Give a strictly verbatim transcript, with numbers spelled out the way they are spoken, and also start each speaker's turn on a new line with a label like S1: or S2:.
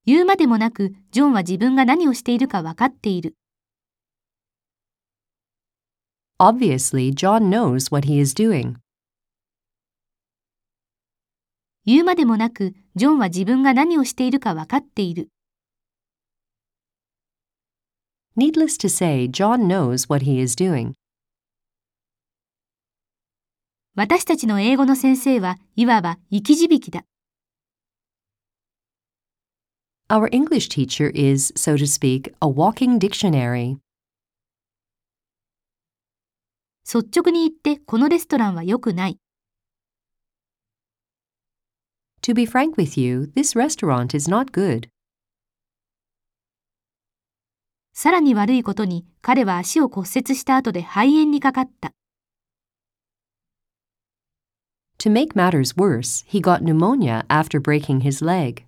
S1: 言うまでもなく、ジョンは自分が何をしているか分かっている。
S2: Obviously, John knows what he is doing.
S1: 言うまでもなく、ジョンは自分が何をしているか分かっている。
S2: Needless to say, John knows what he is doing.
S1: 私たちの英語の先生はいわば生き字引だ。
S2: Our English teacher is, so to speak, a walking dictionary.
S1: 率直に言ってこのレストランは良くない。
S2: To be frank with you, this restaurant is not good.
S1: さらに悪いことに彼は足を骨折した後で肺炎にかかった。
S2: To make matters worse, he got pneumonia after breaking his leg.